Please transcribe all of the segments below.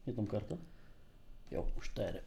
Je tam karta? Jo, už to jede.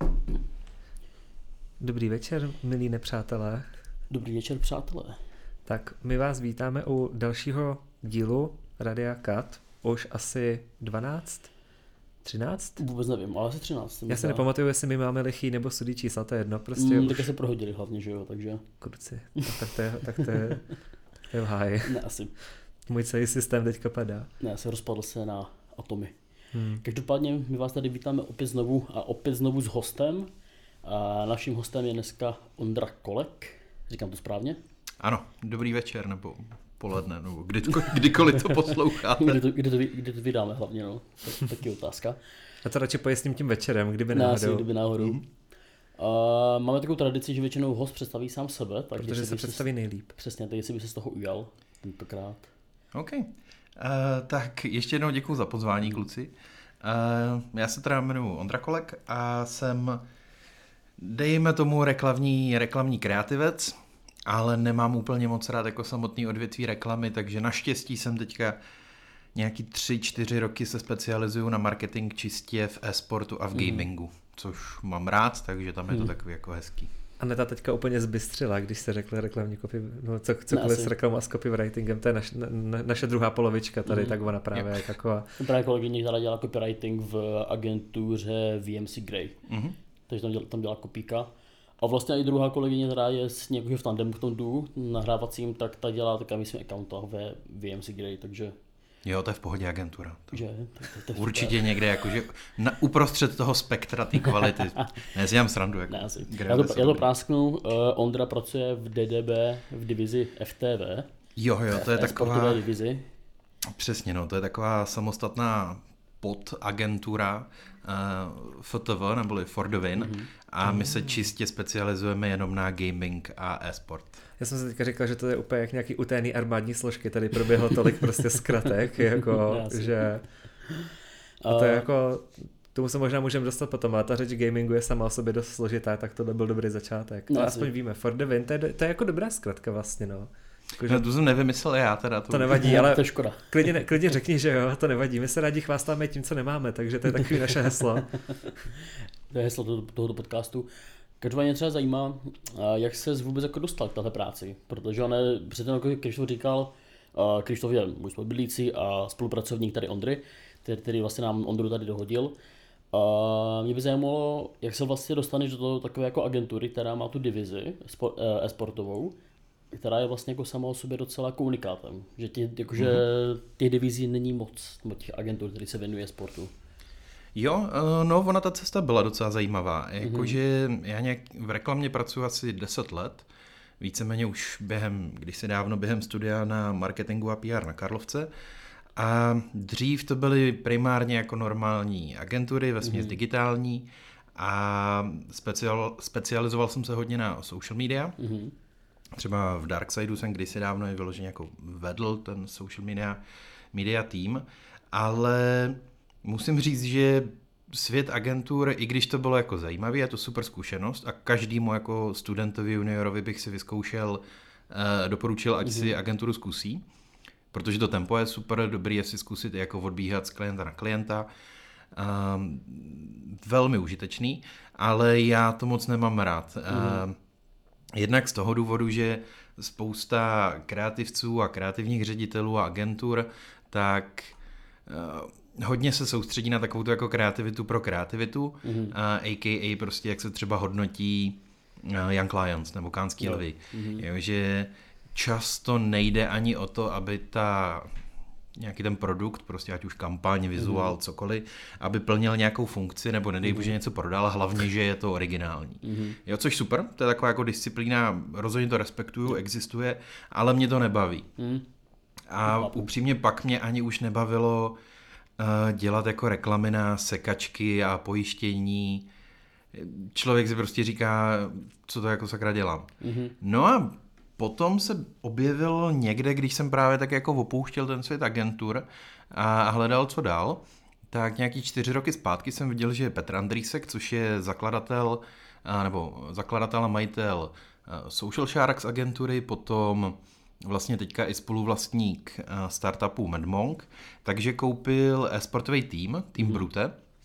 Dobrý večer, milí nepřátelé. Dobrý večer, přátelé. Tak my vás vítáme u dalšího dílu Radia Kat. Už asi 12? 13? Vůbec nevím, ale asi 13. Já se nepamatuju, jestli my máme lichý nebo sudý čísla, to je jedno. Prostě už... Také se prohodili hlavně, že jo, takže... Kruci, tak to je v háji. Ne, asi. Můj celý systém teďka padá. Ne, asi rozpadl se na atomy. Každopádně my vás tady vítáme opět znovu s hostem. A naším hostem je dneska Ondra Kolek. Říkám to správně? Ano, dobrý večer, nebo poledne, nebo kdykoliv to posloucháte. Kdy to vydáme hlavně, no. Taky otázka. A to radši pojistím tím večerem, kdyby náhodou. Máme takovou tradici, že většinou host představí sám sebe. Tak protože se představí nejlíp. Přesně, tak jestli by se z toho ujal tentokrát. OK. Tak ještě jednou děkuju za pozvání, kluci. Já se teda jmenuji Ondra Kolek a jsem, dejme tomu, reklamní kreativec, ale nemám úplně moc rád jako samotný odvětví reklamy, takže naštěstí jsem teďka nějaký 3-4 roky se specializuju na marketing čistě v e-sportu a v gamingu, což mám rád, takže tam je to takový jako hezký. Aneta teďka úplně zbystřila, když se řekla reklamní copy, no cokoliv s reklamou a s copywritingem, to je naše druhá polovička tady, tak ona právě je taková. Právě kolegyně, která dělá copywriting v agentuře VMC Grey, takže tam dělá kopíka. A vlastně i druhá kolegyně, která je s někoho v tandemu v tom duo nahrávacím, tak ta dělá taky, myslím, accounta ve VMC Grey, takže... Jo, to je v pohodě agentura. To určitě někde, jakože uprostřed toho spektra té kvality. Ne, si dám srandu. Jako já to prásknu. Ondra pracuje v DDB v divizi FTV. Jo, to je taková... divizi. Přesně, no, to je taková samostatná podagentura FTV, neboli For the Win, a my se čistě specializujeme jenom na gaming a e-sport. Já jsem si teďka říkal, že to je úplně jak nějaký utajný armádní složky, tady proběhlo tolik prostě zkratek, jako, že to je jako, tomu se možná můžeme dostat potom, ale ta řeč gamingu je sama o sobě dost složitá, tak tohle byl dobrý začátek. No, aspoň víme, For the Win, to je jako dobrá zkratka vlastně, no. No, to jsem nevymyslel já teda. To nevadí, ale to je škoda. Klidně řekni, že jo, to nevadí. My se rádi chvástáme tím, co nemáme, takže to je takový naše heslo. To je heslo tohoto podcastu. Každopádně třeba zajímá, jak ses vůbec jako dostal k této práci, protože on předtím, jako Krištof říkal, Krištof je můj spolubydlící a spolupracovník tady Ondry, který vlastně nám Ondru tady dohodil. Mě by zajímalo, jak se vlastně dostaneš do toho takové jako agentury, která má tu divizi e-sportovou, která je vlastně jako sama o sobě docela komunikátem, že těch divizí není moc, těch agentur, který se věnuje sportu. Jo, no ona ta cesta byla docela zajímavá, jakože já nějak v reklamě pracuji asi 10 let, víceméně už kdysi dávno během studia na marketingu a PR na Karlovce, a dřív to byly primárně jako normální agentury, vesměs digitální, a specializoval jsem se hodně na social media. Třeba v Darksideu jsem kdysi dávno vyloženě jako vedl ten social media tým, ale musím říct, že svět agentur, i když to bylo jako zajímavý, je to super zkušenost a každému jako studentovi, juniorovi bych si vyzkoušel, doporučil, ať si agenturu zkusí, protože to tempo je super dobrý, je si zkusit jako odbíhat z klienta na klienta, velmi užitečný, ale já to moc nemám rád. Jednak z toho důvodu, že spousta kreativců a kreativních ředitelů a agentur tak hodně se soustředí na takovou jako kreativitu pro kreativitu, a.k.a. prostě jak se třeba hodnotí Young Lions nebo Kánský lvy. Že často nejde ani o to, aby nějaký ten produkt, prostě ať už kampaň, vizuál, cokoliv, aby plnil nějakou funkci, nebo nedej bože něco prodal, hlavně, že je to originální. Jo, což super, to je taková jako disciplína, rozhodně to respektuju, existuje, ale mě to nebaví. A upřímně pak mě ani už nebavilo dělat jako reklamy na sekačky a pojištění. Člověk si prostě říká, co to jako sakra dělám. No a potom se objevilo někde, když jsem právě tak jako opouštěl ten svět agentur a hledal, co dál, tak nějaký 4 roky zpátky jsem viděl, že Petr Andrýsek, což je zakladatel a majitel Social Sharks agentury, potom vlastně teďka i spoluvlastník startupu MadMonk, takže koupil e-sportový tým Brute,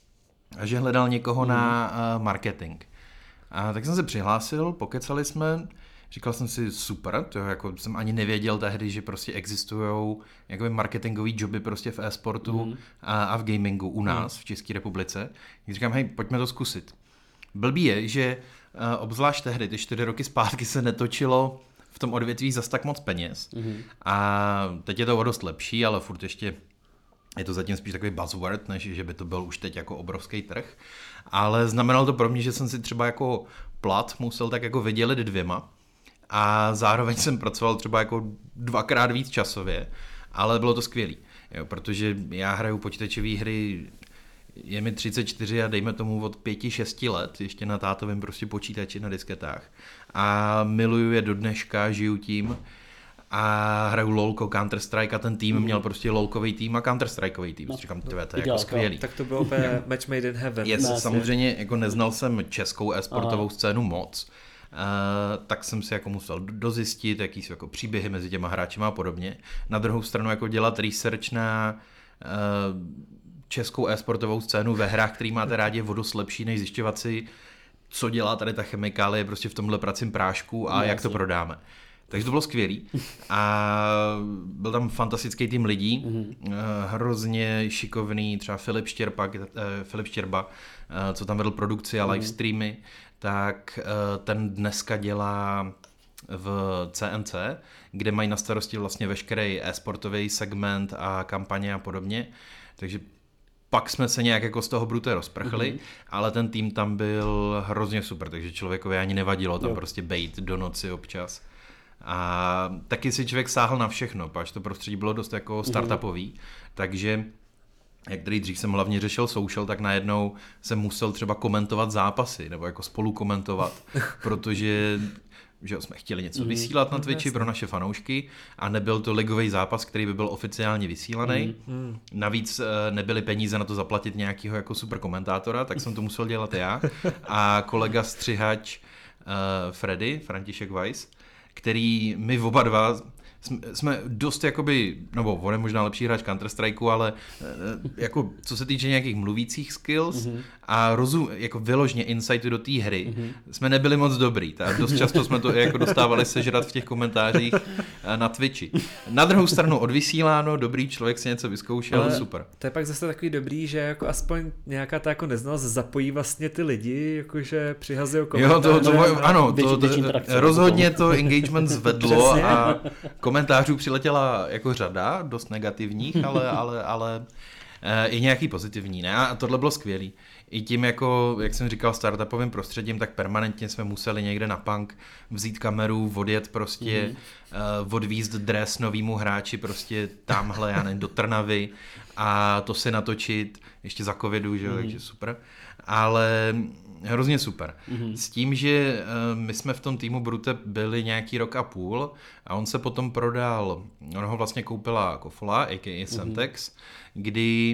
a že hledal někoho na marketing. A tak jsem se přihlásil, pokecali jsme, říkal jsem si super, to jako jsem ani nevěděl tehdy, že prostě existujou jakoby marketingový joby prostě v e-sportu a v gamingu u nás v České republice. Tak říkám, hej, pojďme to zkusit. Blbý je, že obzvlášť tehdy, ty 4 roky zpátky se netočilo v tom odvětví zas tak moc peněz. A teď je to o dost lepší, ale furt ještě je to zatím spíš takový buzzword, než že by to byl už teď jako obrovský trh. Ale znamenalo to pro mě, že jsem si třeba jako plat musel tak jako vydělit 2 a zároveň jsem pracoval třeba jako 2x víc časově, ale bylo to skvělý, jo, protože já hraju počítačové hry, je mi 34 a dejme tomu od 5-6 let, ještě na tátovém prostě počítači na disketách a miluju je do dneška, žiju tím a hraju LOLko, Counter-Strike a ten tým měl prostě LOLkový tým a Counter-Strikeový tým. Říkám, to je jako skvělý. Tak to bylo úplně match made in heaven. Samozřejmě jako neznal jsem českou e-sportovou scénu moc, tak jsem si jako musel dozjistit, jaký jsou jako příběhy mezi těma hráčima a podobně. Na druhou stranu jako dělat research na českou e-sportovou scénu ve hrách, který máte rádi, o dost lepší, než zjišťovat si, co dělá tady ta chemikálie prostě v tomhle pracím prášku a jak to prodáme. Takže to bylo skvělý a byl tam fantastický tým lidí, hrozně šikovný, třeba Filip Štěrba, co tam vedl produkci a livestreamy, tak ten dneska dělá v CNC, kde mají na starosti vlastně veškerý e-sportový segment a kampaně a podobně, takže pak jsme se nějak jako z toho brute rozprchli, ale ten tým tam byl hrozně super, takže člověkovi ani nevadilo tam prostě bejt do noci občas. A taky si člověk sáhl na všechno, páč to prostředí bylo dost jako startupový, takže jak tady dřív jsem hlavně řešil social, tak najednou jsem musel třeba komentovat zápasy, nebo jako spolu komentovat, protože že jsme chtěli něco vysílat na Twitchi pro naše fanoušky a nebyl to ligový zápas, který by byl oficiálně vysílaný. Navíc nebyly peníze na to zaplatit nějakého jako super komentátora, tak jsem to musel dělat já a kolega střihač František Weiss, který my oba dva jsme dost jakoby, nebo on je možná lepší hráč Counter-Strikeu, ale jako co se týče nějakých mluvících skills a jako vyložně insightu do té hry, jsme nebyli moc dobrý. Dost často jsme to jako dostávali sežrat v těch komentářích na Twitchi. Na druhou stranu odvysíláno, dobrý člověk si něco vyzkoušel, ale super. To je pak zase takový dobrý, že jako aspoň nějaká ta jako neznalost zapojí vlastně ty lidi, jakože přihazují komentáře. Ano, rozhodně to engagement zvedlo a komentářů přiletěla jako řada, dost negativních, ale i nějaký pozitivní, ne? A tohle bylo skvělý. I tím, jako, jak jsem říkal, startupovým prostředím, tak permanentně jsme museli někde na punk vzít kameru, odjet prostě, odvízt dres novýmu hráči prostě tamhle, já nevím, do Trnavy a to si natočit ještě za covidu, že jo, takže super. Ale hrozně super. S tím, že my jsme v tom týmu Brute byli nějaký 1.5 roku a on se potom prodal, on ho vlastně koupila Kofola, a.k.a. Semtex, kdy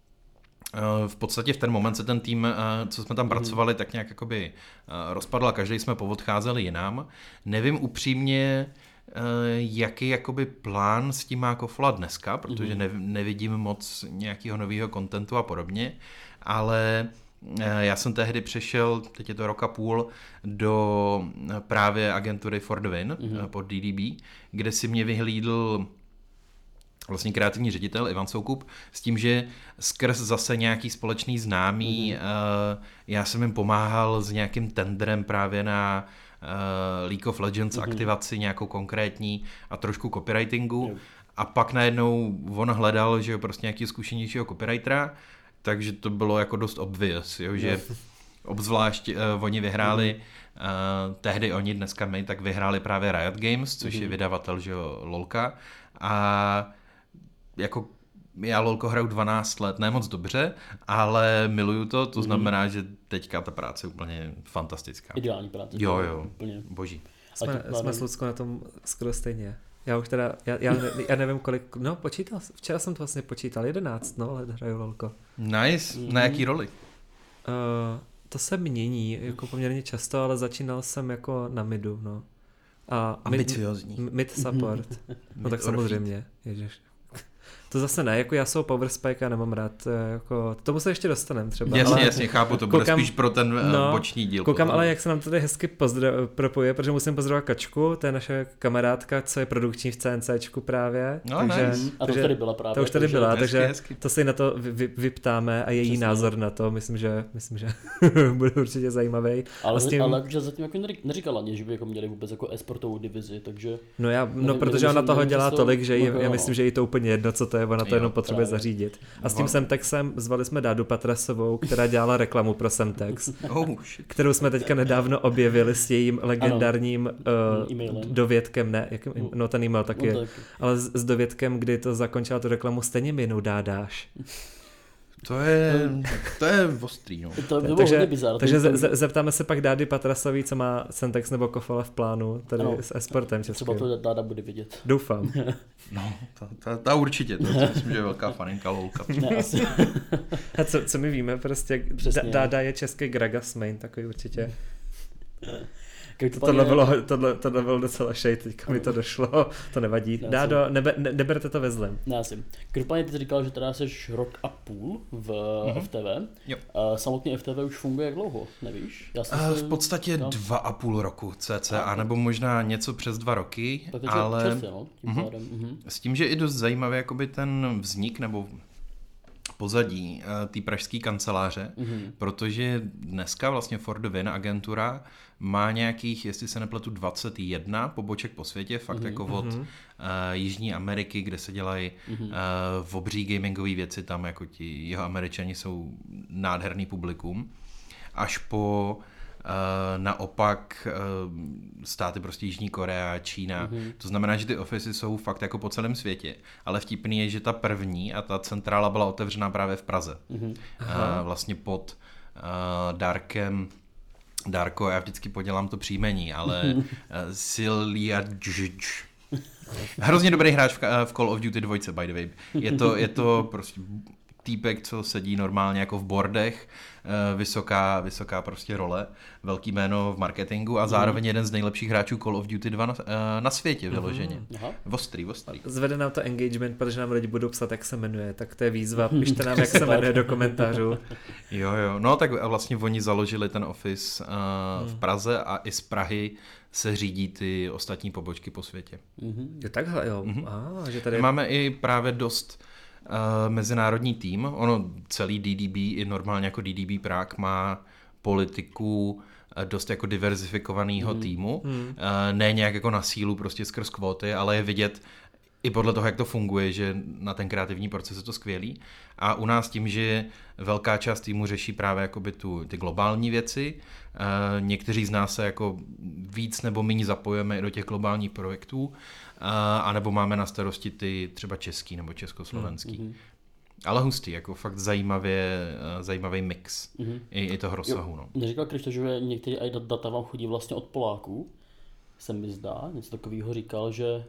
v podstatě v ten moment se ten tým, co jsme tam pracovali, tak nějak jakoby rozpadl a každý jsme poodcházeli jinam. Nevím upřímně, jaký jakoby plán s tím má Kofola dneska, protože nevidím moc nějakého nového kontentu a podobně, ale já jsem tehdy přešel, teď je to 1.5 roku, do právě agentury For The Win pod DDB, kde si mě vyhlídl vlastně kreativní ředitel Ivan Soukup s tím, že skrz zase nějaký společný známý, já jsem jim pomáhal s nějakým tendrem právě na League of Legends aktivaci nějakou konkrétní a trošku copywritingu a pak najednou on hledal, že jo, prostě nějaký zkušenějšího copywritera, takže to bylo jako dost obvious, jo, že obzvlášť oni vyhráli, tehdy oni, dneska my, tak vyhráli právě Riot Games, což je vydavatel, že jo, LOLka a jako já LOLko hraju 12 let, ne moc dobře, ale miluju to znamená, že teďka ta práce je úplně fantastická. Ideální práce. Jo, úplně boží. Jsme s Luckou na tom skoro stejně. Já už teda, já nevím kolik, no počítal, včera jsem to vlastně počítal, 11, no, let hraju LOLko. Nice, na jaký roli? To se mění, jako poměrně často, ale začínal jsem jako na midu, no. Ambiciozní. Mid support, no tak samozřejmě, ježiš. To zase ne, jako já jsou Power Spike a nemám rád, jako, k tomu se ještě dostaneme třeba. Jasně, chápu, to bude spíš pro ten boční díl. Koukám, ale jak se nám tady hezky propojuje, protože musím pozdravovat Kačku, to je naše kamarádka, co je produkční v CNCčku právě. No, takže, nice. A to tady byla právě. To už tady byla, takže hezky. to si na to vyptáme a její názor na to, myslím, že bude určitě zajímavý. Ale jakože zatím jako neříkala, že by jako měli vůbec jako e-sportovou divizi, takže... No protože ona toho dělá tolik, že já myslím, že jí to úplně jedno, co to je, ona to jenom potřebuje zařídit. A s tím Semtexem zvali jsme Dádu Patrasovou, která dělala reklamu pro Semtex, kterou jsme teďka nedávno objevili s jejím legendárním dovědkem, ne, no ten e-mail taky, ale s dovědkem, kdy to zakončila tu reklamu, stejně mi jednou dádáš. To je ostrý, no. Takže zeptáme se pak Dády Patrasový, co má Semtex nebo Kofole v plánu tady s e-sportem českým. Třeba to Dáda bude vidět. Doufám. No, ta určitě, to myslím, že je velká faninka Lolka. Ne, asi. A co my víme, prostě Dáda je český Gragas main, takový určitě. Tohle bylo docela šej, teďka mi to došlo, to nevadí. Dádo, neberte to ve zlém. Já si. Každopádně ty jsi říkal, že teda jsi rok a půl v FTV. Jo. Samotný FTV už funguje jak dlouho, nevíš? V podstatě 2,5 roku cca, nebo možná něco přes 2 roky, tak ale čerstvě, no, tím pádem. S tím, že i dost zajímavý jakoby ten vznik nebo pozadí té pražské kanceláře, protože dneska vlastně For the Win agentura má nějakých, jestli se nepletu, 21 poboček po světě, fakt jako od Jižní Ameriky, kde se dělají obří gamingové věci, tam jako ti jeho Američani jsou nádherný publikum, až po naopak státy prostě Jižní Korea, Čína. To znamená, že ty ofisy jsou fakt jako po celém světě, ale vtipný je, že ta první a ta centrála byla otevřená právě v Praze. Vlastně pod Darko, já vždycky podělám to příjmení, ale Silja hrozně dobrý hráč v Call of Duty 2, by the way. Je to prostě týpek, co sedí normálně jako v bordech, vysoká prostě role, velký jméno v marketingu a zároveň jeden z nejlepších hráčů Call of Duty 2 na světě vyloženě. Ostrý. Zvede nám to engagement, protože nám lidi budou psat, jak se jmenuje, tak to je výzva, pište nám, jak se jmenuje do komentářů. Jo, no tak vlastně oni založili ten office v Praze a i z Prahy se řídí ty ostatní pobočky po světě. Jo, takhle, jo. Že tady... Máme i právě dost mezinárodní tým, ono celý DDB i normálně jako DDB Prague má politiku dost jako diverzifikovaného týmu, ne nějak jako na sílu prostě skrz kvóty, ale je vidět i podle toho, jak to funguje, že na ten kreativní proces je to skvělý. A u nás tím, že velká část týmu řeší právě jakoby ty globální věci, někteří z nás se jako víc nebo méně zapojujeme do těch globálních projektů, anebo máme na starosti ty třeba český nebo československý. Ale hustý, jako fakt zajímavý mix i toho rozsahu. No. Neříkal Krištof, že některé data vám chodí vlastně od Poláků? Se mi zdá, něco takového říkal, že...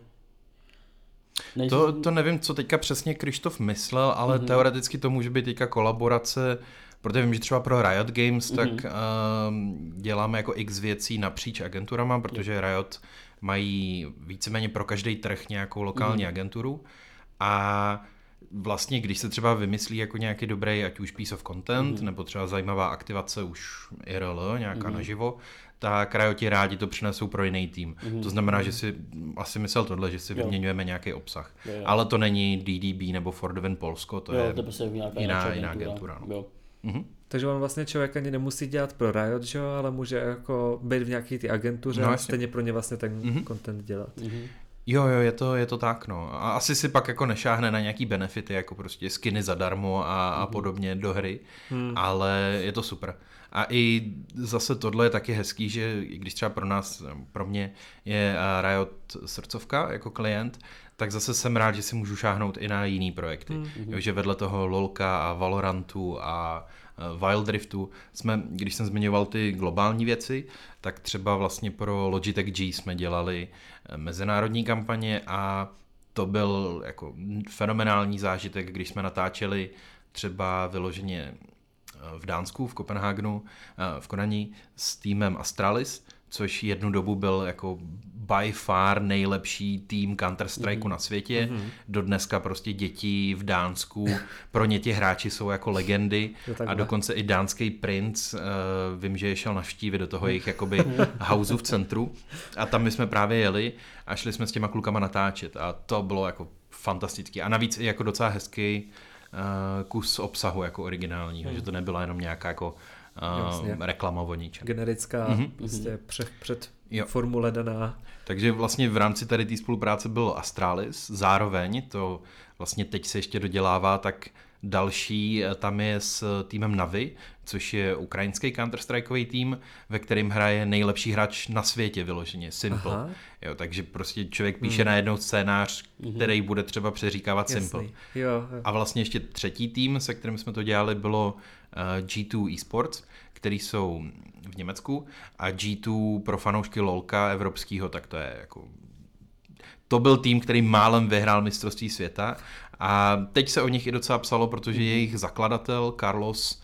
To nevím, co teďka přesně Krištof myslel, ale teoreticky to může být teďka kolaborace, protože vím, že třeba pro Riot Games tak děláme jako x věcí napříč agenturama, protože Riot mají víceméně pro každý trh nějakou lokální agenturu a vlastně, když se třeba vymyslí jako nějaký dobrý, ať už piece of content, nebo třeba zajímavá aktivace už IRL, nějaká naživo, tak Rioti rádi to přinesou pro jiný tým. To znamená, že si asi myslel tohle, že si vyměňujeme nějaký obsah. Jo. Ale to není DDB nebo For the Win Polsko, to je prostě jiná agentura. No. Takže on vlastně člověk ani nemusí dělat pro Riot, že? Ale může jako být v nějaký ty agentuře a stejně pro ně vlastně ten content dělat. Jo, je to tak, no. A asi si pak jako nešáhne na nějaký benefity, jako prostě skiny zadarmo a podobně do hry, ale je to super. A i zase tohle je taky hezký, že když třeba pro mě je Riot srdcovka jako klient, tak zase jsem rád, že si můžu šáhnout i na jiný projekty. Jo, že vedle toho LoLka a Valorantu a Wild Riftu když jsem zmiňoval ty globální věci, tak třeba vlastně pro Logitech G jsme dělali mezinárodní kampaně a to byl jako fenomenální zážitek, když jsme natáčeli třeba vyloženě v Dánsku, v Kopenhagenu, v Kodani s týmem Astralis, což jednu dobu byl jako by far nejlepší tým Counter-Strikeu na světě. Do dneska prostě děti v Dánsku, pro ně ti hráči jsou jako legendy a dokonce i dánský princ, vím, že je šel navštívit do toho jejich jakoby houseu v centru a tam my jsme právě jeli a šli jsme s těma klukama natáčet a to bylo jako fantastický a navíc i jako docela hezký kus obsahu jako originálního, že to nebyla jenom nějaká jako reklama o ničem. Generická, prostě před formule daná. Takže vlastně v rámci tady té spolupráce byl Astralis, zároveň to vlastně teď se ještě dodělává, tak další tam je s týmem Navi, což je ukrajinský Counter-Strikeový tým, ve kterém hraje nejlepší hráč na světě vyloženě, Simple. Jo, takže prostě člověk píše najednou scénář, který bude třeba přeříkávat Simple. Jo. A vlastně ještě třetí tým, se kterým jsme to dělali, bylo G2 eSports, který jsou v Německu a G2 pro fanoušky LoLka evropského, tak to je jako... To byl tým, který málem vyhrál mistrovství světa a teď se o nich i docela psalo, protože jejich zakladatel Carlos,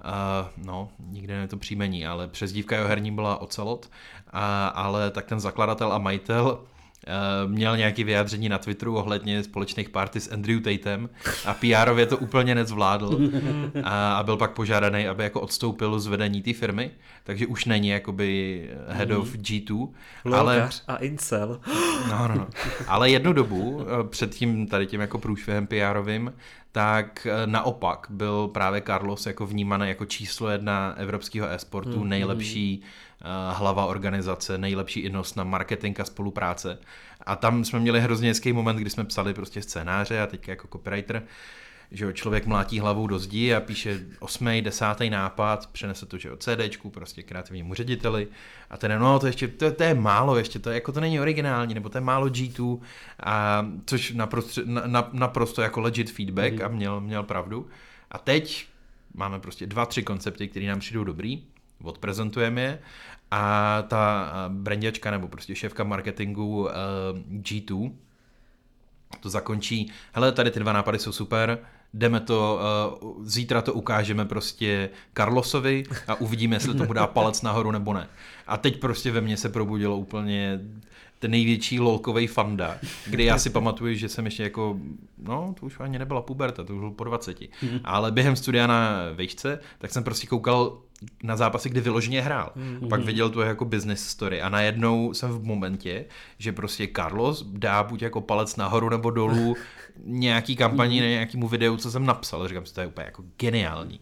nikde ne to příjmení, ale přezdívka jeho herní byla Ocelot, ale tak ten zakladatel a majitel měl nějaké vyjádření na Twitteru ohledně společných party s Andrew Tatem a PR-ově to úplně nezvládl a byl pak požádaný, aby jako odstoupil z vedení té firmy, takže už není jakoby head of G2. Lolkař a incel. No. Ale jednu dobu před tím tady tím jako průšvihem PR-ovým, tak naopak byl právě Carlos jako vnímaný jako číslo 1 evropského e-sportu, nejlepší hlava organizace, nejlepší inos na marketing a spolupráce. A tam jsme měli hrozně hezký moment, kdy jsme psali prostě scénáře a teď jako copywriter, že člověk mlátí hlavou do zdi a píše 8., 10. nápad, přenese to, že o CDčku, prostě kreativnímu řediteli a ten, to je málo ještě, to je, jako to není originální, nebo to je málo G2, a což naprosto jako legit feedback a měl pravdu. A teď máme prostě 2-3 koncepty, které nám přijdou dobrý, odprezentujeme je a ta brandiačka nebo prostě šéfka marketingu G2 to zakončí, hele, tady ty 2 nápady jsou super, jdeme to, zítra to ukážeme prostě Carlosovi a uvidíme, jestli tomu dá palec nahoru nebo ne. A teď prostě ve mně se probudilo úplně ten největší lolkovej fanda, kdy já si pamatuju, že jsem ještě jako, to už ani nebyla puberta, to už bylo po 20. Ale během studia na vejšce, tak jsem prostě koukal na zápasy, kdy vyloženě hrál. Pak viděl to jako business story a najednou jsem v momentě, že prostě Carlos dá buď jako palec nahoru nebo dolů nějaký kampaní na nějakému videu, co jsem napsal. Říkám si, to je úplně jako geniální.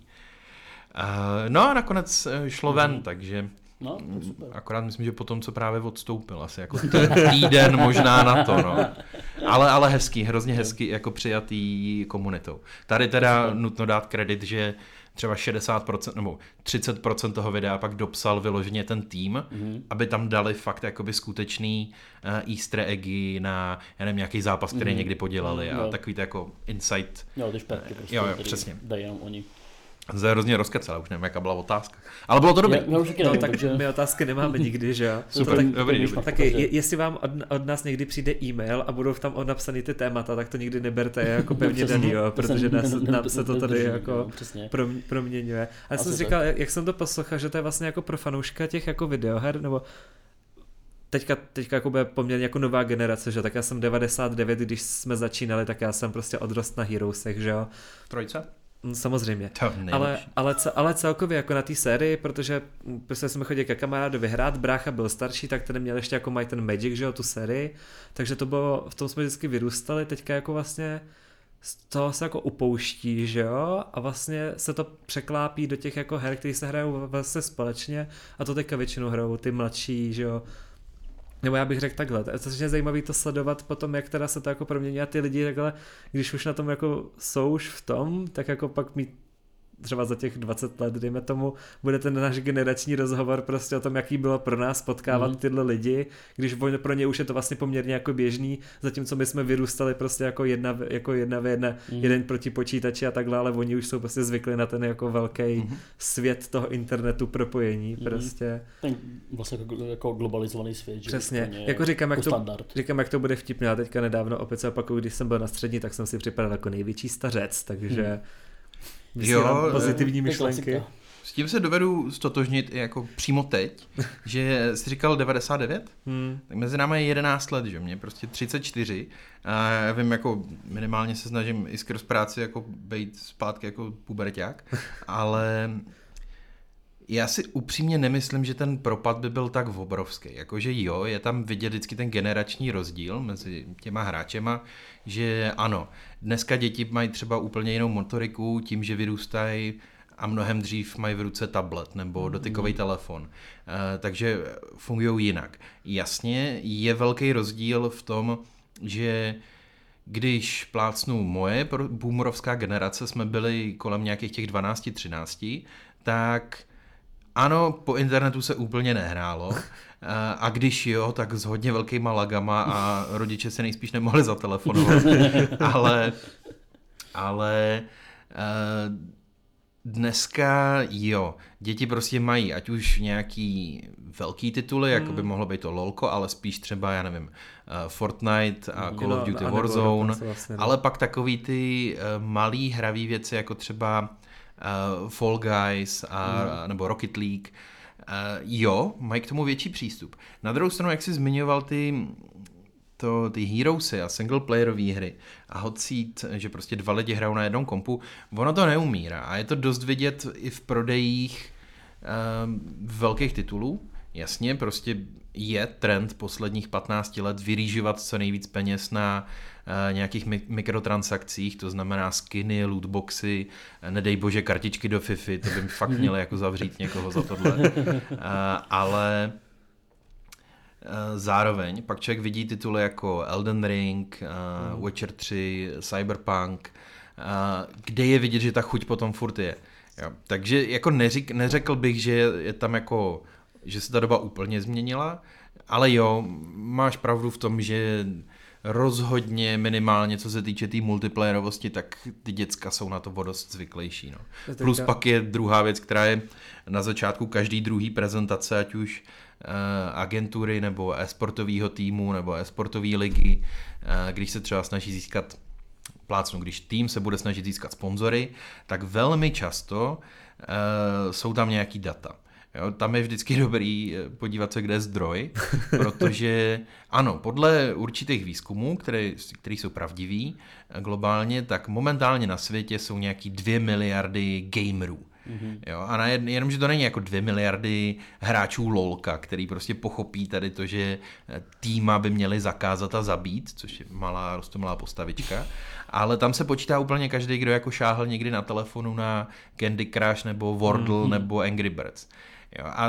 A nakonec šlo ven, takže akorát myslím, že potom, co právě odstoupil, asi jako týden možná na to, Ale hezký, hrozně hezký jako přijatý komunitou. Tady teda nutno dát kredit, že třeba 60% nebo 30% toho videa pak dopsal vyloženě ten tým, aby tam dali fakt jakoby skutečný easter eggy na, já nevím, nějaký zápas, který někdy podělali a takový to jako insight. Ty šperky prostě, jo, přesně. Dají jenom oni. To je hrozně rozkecel, už nevím, jaká byla otázka. Ale bylo to dobré. My otázky nemáme nikdy, že jo? Super, dobrý. Jestli vám od nás někdy přijde e-mail a budou tam napsaný ty témata, tak to nikdy neberte jako pevně daný, jo, protože nám se to tady jako proměňuje. A já jsem si říkal, jak jsem to poslouchal, že to je vlastně jako pro fanouška těch jako videoher, nebo teďka jako bude poměrně jako nová generace, že? Tak já jsem 99, když jsme začínali, tak já jsem prostě odrost na Heroesech, že jo? Trojce? Samozřejmě, ale celkově jako na té sérii, protože prostě jsme chodili ke kamarádovi hrát, brácha byl starší, tak ten měl ještě jako mají ten Magic, že jo, tu sérii, takže to bylo, v tom jsme vždycky vyrůstali, teďka jako vlastně z toho se jako upouští, že jo, a vlastně se to překlápí do těch jako her, které se hrajou vlastně společně a to teďka většinou hrajou ty mladší, že jo. Nebo já bych řekl takhle, to je strašně zajímavý to sledovat potom, jak teda se to jako promění a ty lidi takhle, když už na tom jako jsou už v tom, tak jako pak mít třeba za těch 20 let, dejme tomu, bude ten náš generační rozhovor prostě o tom, jaký bylo pro nás potkávat tyhle lidi, když pro ně už je to vlastně poměrně jako běžný, zatímco my jsme vyrůstali prostě jako jedna v jedna, jeden proti počítači a takhle, ale oni už jsou prostě zvykli na ten jako velký svět toho internetu propojení prostě. Ten vlastně jako globalizovaný svět. Přesně, jako říkám, jak to bude vtipné. Já teďka nedávno opět se opakuju, když jsem byl na střední, tak jsem si připadal jako největší stařec, takže pozitivní myšlenky. S tím se dovedu stotožnit i jako přímo teď, že jsi říkal 99, tak mezi námi je 11 let, že mě prostě 34 a já vím, jako minimálně se snažím i skrz práci jako být zpátky jako puberťák, ale já si upřímně nemyslím, že ten propad by byl tak obrovský. Jakože jo, je tam vidět vždycky ten generační rozdíl mezi těma hráčema, že ano, dneska děti mají třeba úplně jinou motoriku tím, že vyrůstají a mnohem dřív mají v ruce tablet nebo dotykový telefon. Takže fungují jinak. Jasně, je velký rozdíl v tom, že když plácnu moje boomerovská generace, jsme byli kolem nějakých těch 12-13, tak ano, po internetu se úplně nehrálo a když jo, tak s hodně velkýma lagama a rodiče se nejspíš nemohli zatelefonovat, ale dneska jo, děti prostě mají ať už nějaký velký tituly, jako by mohlo být to LOLko, ale spíš třeba, já nevím, Fortnite a Call of Duty Warzone, vlastně, ale pak takový ty malý hravý věci, jako třeba Fall Guys nebo Rocket League, jo, mají k tomu větší přístup. Na druhou stranu, jak jsi zmiňoval ty Heroesy a singleplayerové hry a Hot Seat, že prostě 2 lidi hrajou na jednom kompu, ono to neumírá a je to dost vidět i v prodejích velkých titulů. Jasně, prostě je trend posledních 15 let vyrýžovat co nejvíc peněz na nějakých mikrotransakcích, to znamená skiny, lootboxy, nedej bože kartičky do FIFA, to by mi fakt mělo jako zavřít někoho za tohle. Ale zároveň pak člověk vidí tituly jako Elden Ring, Witcher 3, Cyberpunk, kde je vidět, že ta chuť potom furt je. Jo. Takže jako neřekl bych, že je tam jako, že se ta doba úplně změnila, ale jo, máš pravdu v tom, že rozhodně minimálně, co se týče té multiplayerovosti, tak ty děcka jsou na to dost zvyklejší. No. Plus pak je druhá věc, která je na začátku každý druhý prezentace, ať už agentury nebo e-sportového týmu nebo e-sportové ligy, když se třeba snaží získat když tým se bude snažit získat sponzory, tak velmi často jsou tam nějaký data. Jo, tam je vždycky dobrý podívat se, kde je zdroj, protože ano, podle určitých výzkumů, které jsou pravdivý globálně, tak momentálně na světě jsou nějaký 2 miliardy gamerů. Jo, a jenom, že to není jako 2 miliardy hráčů LOLka, který prostě pochopí tady to, že týma by měli zakázat a zabít, což je malá postavička, ale tam se počítá úplně každý, kdo jako šáhl někdy na telefonu na Candy Crush nebo Wordle nebo Angry Birds. Jo, a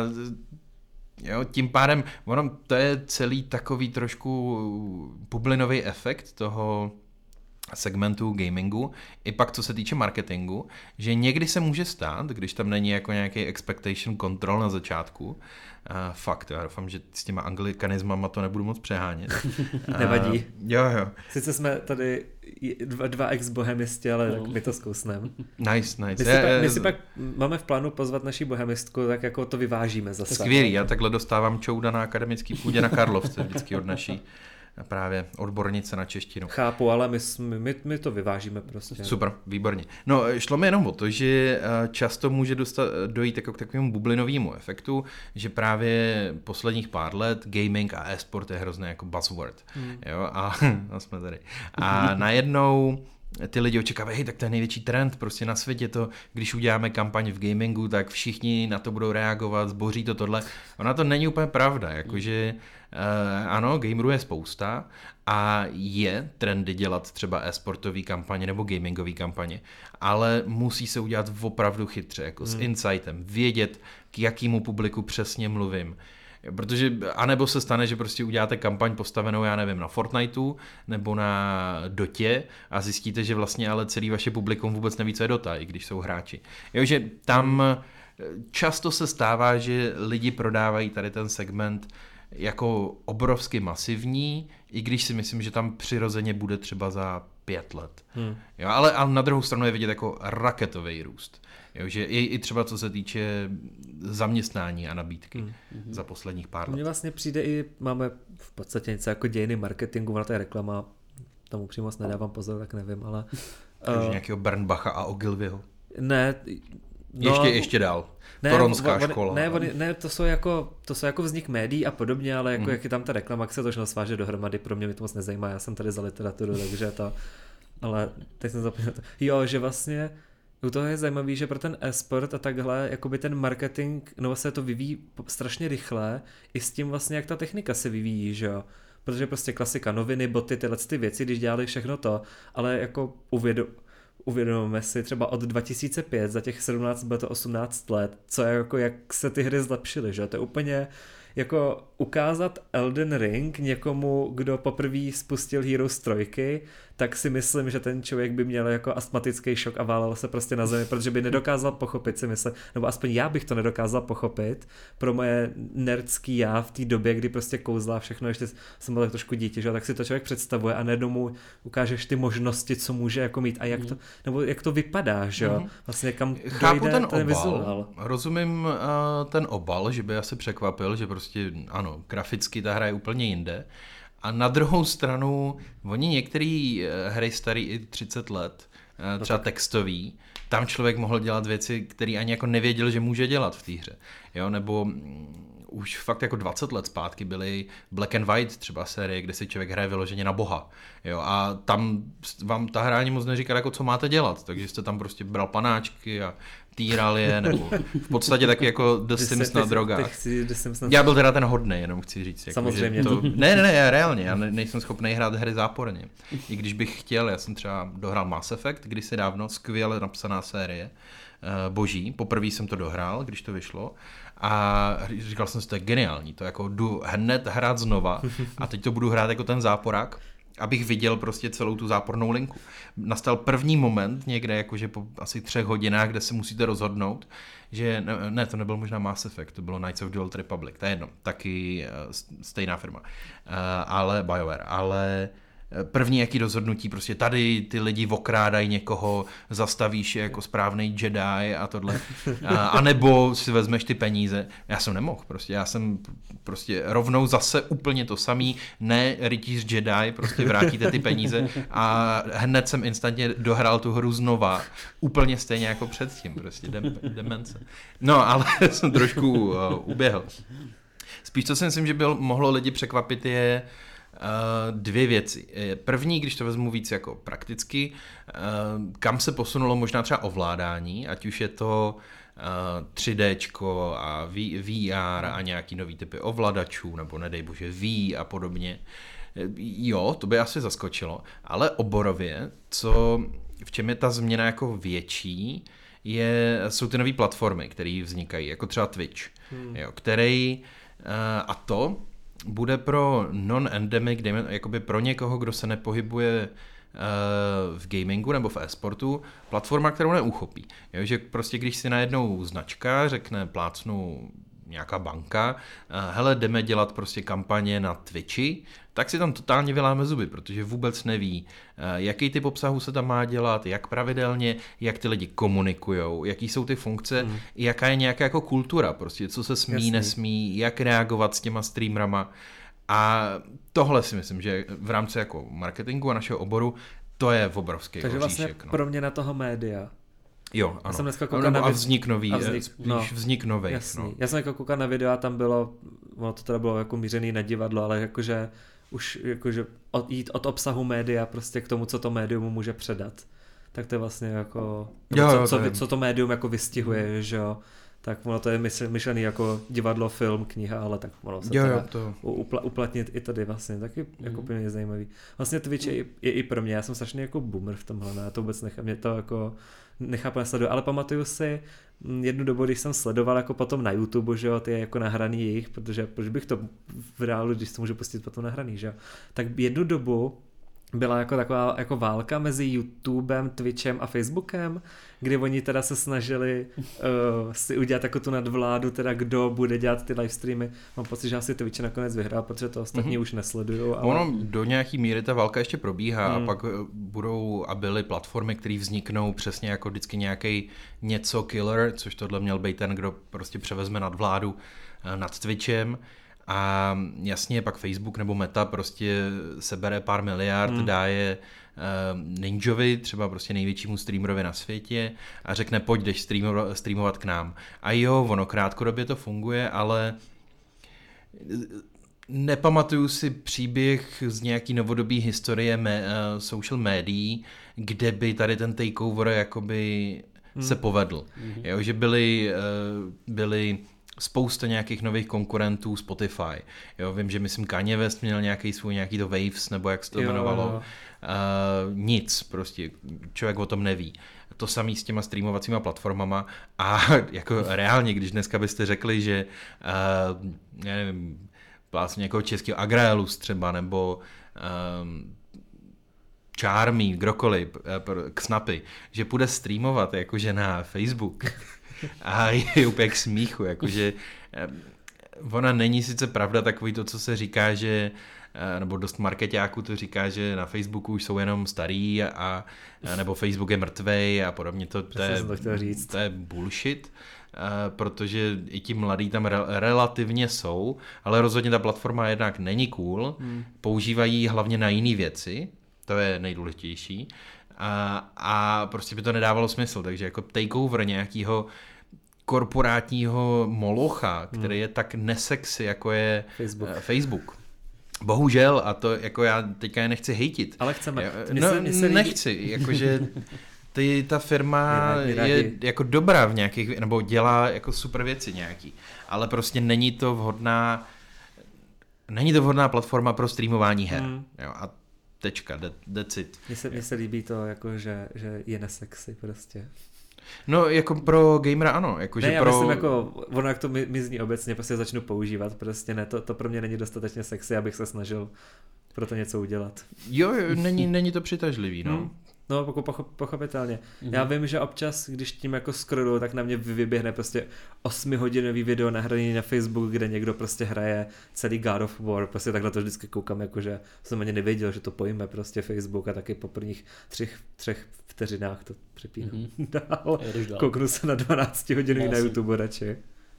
jo, tím pádem, to je celý takový trošku bublinový efekt toho segmentu gamingu, i pak co se týče marketingu, že někdy se může stát, když tam není jako nějaký expectation control na začátku, fakt, já doufám, že s těma anglikanismama to nebudu moc přehánět. Nevadí. Jo. Sice jsme tady dva ex-bohemisti, ale tak my to zkousneme. Nice. My si pak máme v plánu pozvat naší bohemistku, tak jako to vyvážíme zase. Skvělý, já takhle dostávám čouda na akademický půdě na Karlovce vždycky od naší právě odbornice na češtinu. Chápu, ale my to vyvážíme prostě. Super, výborně. No, šlo mi jenom o to, že často může dojít jako k takovému bublinovému efektu, že právě posledních pár let gaming a e-sport je hrozně jako buzzword. Jo, a jsme tady. A najednou ty lidi očekávají, hej, tak to je největší trend prostě na světě, to, když uděláme kampaň v gamingu, tak všichni na to budou reagovat, zboří to tohle. Ona to není úplně pravda, jakože ano, gamerů je spousta a je trendy dělat třeba e-sportový kampaně nebo gamingové kampaně, ale musí se udělat opravdu chytře, jako s insightem, vědět, k jakému publiku přesně mluvím. Protože, anebo se stane, že prostě uděláte kampaň postavenou, já nevím, na Fortniteu nebo na Dotě a zjistíte, že vlastně ale celý vaše publikum vůbec neví, co je Dota, i když jsou hráči. Jo, že tam často se stává, že lidi prodávají tady ten segment jako obrovsky masivní, i když si myslím, že tam přirozeně bude třeba za 5 let. Jo, ale na druhou stranu je vidět jako raketový růst. Jo, že i třeba co se týče zaměstnání a nabídky za posledních pár let. Mně vlastně přijde i, máme v podstatě něco jako dějiny marketingu, na té reklama, tomu přímo moc nedávám pozor, tak nevím, ale... Takže nějakého Bernbacha a Ogilvyho. Ne, Ještě dál. Toronská škola. Ne, to jsou jako vznik médií a podobně, ale jako jak je tam ta reklama, jak se to sváže dohromady, pro mě to moc nezajímá, já jsem tady za literaturu, takže to, ale teď jsem zapomněl to. Jo, že vlastně u toho je zajímavý, že pro ten e-sport a takhle, jakoby ten marketing, no se to vyvíjí strašně rychle, i s tím vlastně, jak ta technika se vyvíjí, že jo. Protože prostě klasika, noviny, boty, tyhle ty věci, když dělali všechno to, ale jako uvědomíme si třeba od 2005, za těch 17, bylo to 18 let, co je jako, jak se ty hry zlepšily, že? To je úplně jako ukázat Elden Ring někomu, kdo poprvé spustil Heroes 3, tak si myslím, že ten člověk by měl jako astmatický šok a válel se prostě na zemi, protože by nedokázal pochopit, si myslím, nebo aspoň já bych to nedokázal pochopit pro moje nerdský já v té době, kdy prostě kouzla všechno, ještě jsem byl tak trošku dítě, že? Tak si to člověk představuje a najednou mu ukážeš ty možnosti, co může jako mít a jak to, nebo jak to vypadá, že jo? Vlastně kam chápu dojde ten vizuál. Rozumím ten obal, že by asi překvapil, že prostě ano, graficky ta hra je úplně jinde. A na druhou stranu, oni některé hry starý i 30 let, třeba textový, tam člověk mohl dělat věci, které ani jako nevěděl, že může dělat v té hře. Jo, nebo už fakt jako 20 let zpátky byly Black and White třeba série, kde si člověk hraje vyloženě na boha. Jo, a tam vám ta hra ani moc neříká, jako co máte dělat, takže jste tam prostě bral panáčky a týral je, nebo v podstatě taky jako The Sims na drogách. Já byl teda ten hodnej, jenom chci říct. Jako, samozřejmě. To, ne, reálně, já nejsem schopný hrát hry záporně. I když bych chtěl, já jsem třeba dohrál Mass Effect kdysi dávno, skvěle napsaná série, boží, poprvé jsem to dohrál, když to vyšlo a říkal jsem si, to je geniální, to jako jdu hned hrát znova a teď to budu hrát jako ten záporák, abych viděl prostě celou tu zápornou linku. Nastal první moment někde, jakože po asi 3 hodinách, kde se musíte rozhodnout, že, ne, to nebyl možná Mass Effect, to bylo Knights of the Old Republic, to je jedno, taky stejná firma, ale BioWare, ale první jaký rozhodnutí, prostě tady ty lidi okrádají někoho, zastavíš je jako správnej Jedi a tohle, a nebo si vezmeš ty peníze. Já jsem nemohl, prostě, já jsem prostě rovnou zase úplně to samý, ne rytíř Jedi, prostě vrátíte ty peníze a hned jsem instantně dohrál tu hru znova, úplně stejně jako předtím, prostě demence. No, ale jsem trošku uběhl. Spíš co si myslím, že mohlo lidi překvapit je 2 věci. První, když to vezmu víc jako prakticky, kam se posunulo možná třeba ovládání, ať už je to 3Dčko a VR a nějaký nový typy ovladačů, nebo nedej bože Wii a podobně. Jo, to by asi zaskočilo, ale oborově, v čem je ta změna jako větší, jsou ty nové platformy, které vznikají, jako třeba Twitch, jo, který a to bude pro non-endemic, jakoby pro někoho, kdo se nepohybuje v gamingu nebo v e-sportu, platforma, kterou neuchopí. Jo, že prostě když si najednou značka řekne, plácnu nějaká banka, hele, jdeme dělat prostě kampaně na Twitchi, tak si tam totálně vyláme zuby, protože vůbec neví, jaký typ obsahu se tam má dělat, jak pravidelně, jak ty lidi komunikujou, jaký jsou ty funkce, jaká je nějaká jako kultura, prostě co se smí, nesmí, jak reagovat s těma streamerama. A tohle si myslím, že v rámci jako marketingu a našeho oboru to je obrovský takže oříšek. Takže vlastně proměna toho média. Jo, ano. Já jsem dneska koukal na vznik nový. Vznik nový. Jasný. No. Já jsem jako koukal na video a tam bylo, no to teda bylo jako mířený na divadlo, ale jakože už jakože jít od obsahu média prostě k tomu, co to médium může předat. Tak to je vlastně jako, co to médium jako vystihuje, že jo. Tak ono to je myšlený jako divadlo, film, kniha, ale tak ono se uplatnit i tady vlastně, taky jako pro mě zajímavý. Vlastně Twitch je i pro mě, já jsem strašně jako boomer v tomhle, ne, já to vůbec mě to jako nechápu, nesleduju, ale pamatuju si jednu dobu, když jsem sledoval jako potom na YouTube, že jo, ty jako nahraný jejich, protože proč bych to v reálu, když to můžu pustit potom nahraný, že jo, tak jednu dobu byla jako taková jako válka mezi YouTubem, Twitchem a Facebookem, kdy oni teda se snažili si udělat jako tu nadvládu, teda kdo bude dělat ty livestreamy. Mám pocit, že asi Twitch nakonec vyhrál, protože to ostatní už nesledují. Ale... Ono do nějaký míry ta válka ještě probíhá a pak budou a byly platformy, které vzniknou přesně jako vždycky nějaký něco killer, což tohle měl být ten, kdo prostě převezme nadvládu nad Twitchem. a jasně pak Facebook nebo Meta prostě sebere pár miliard, dá je Ninjovi, třeba prostě největšímu streamerovi na světě a řekne pojď, jdeš streamovat k nám. A jo, ono krátkodobě to funguje, ale nepamatuju si příběh z nějaký novodobý historie social médií, kde by tady ten takeover jakoby se povedl. Jo, že byly spousta nějakých nových konkurentů Spotify. Jo, vím, že myslím Kanye West měl nějaký to Waves, nebo jak se to jmenovalo. Nic, prostě člověk o tom neví. To samý s těma streamovacíma platformama a jako reálně, když dneska byste řekli, že já nevím, vlastně jako českého Agraelus třeba, nebo Charmy, kdokoliv, Snapy, že půjde streamovat jakože na Facebook a je úplně k smíchu, jakože ona není sice pravda takový to, co se říká, že nebo dost marketáků to říká, že na Facebooku už jsou jenom starý a nebo Facebook je mrtvej a podobně, to je bullshit, protože i ti mladí tam relativně jsou, ale rozhodně ta platforma jednak není cool, používají hlavně na jiné věci, to je nejdůležitější a prostě by to nedávalo smysl, takže jako takeover nějakého korporátního molocha, který je tak nesexy, jako je Facebook. Bohužel, a to jako já teďka je nechci hejtit. Ale chceme. Nechci, jakože ta firma je jako dobrá v nějakých, nebo dělá jako super věci nějaký, ale prostě není to vhodná platforma pro streamování her. Jo, a tečka, that's it. Mně se líbí to, jako, že je nesexy prostě. No, jako pro gamera ano. Jako, ne, že já pro... myslím, jako, ono jak to mi zní obecně, prostě začnu používat, prostě ne, to pro mě není dostatečně sexy, abych se snažil pro to něco udělat. Jo, není to přitažlivý, no. No, pochopitelně. Já vím, že občas, když tím jako scrolluju, tak na mě vyběhne prostě 8hodinový video nahraný na Facebook, kde někdo prostě hraje celý God of War, prostě takhle to vždycky koukám, jakože jsem ani nevěděl, že to pojme prostě Facebook a taky po prvních třech vteřinách to přepínám dál. Kouknu se na 12 hodinový na YouTube radši.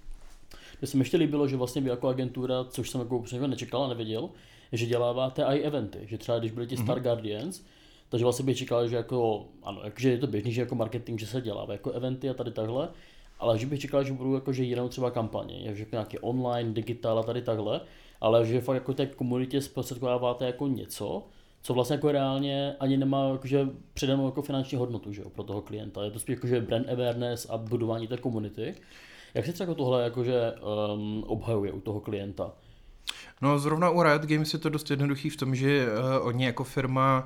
Mně se mi ještě líbilo, že vlastně vy jako agentura, což jsem jako upřímně nečekal a nevěděl, že děláváte i eventy, že třeba když byli ti Star Guardians, takže vlastně bych čekal, že jako, ano, že je to běžný, že jako marketing, že se dělá jako eventy a tady takhle, ale že bych čekal, že budou jako, že jinou třeba kampaně, že jako nějaký online, digitál a tady takhle, ale že fakt jako té komunitě zprostředkováváte jako něco, co vlastně jako reálně ani nemá jakože přidanou jako finanční hodnotu, že jo, pro toho klienta. Je to spíš jakože brand awareness a budování té komunity. Jak se třeba jako tohle jakože obhajuje u toho klienta? No zrovna u Riot Games je to dost jednoduchý v tom, že oni jako firma,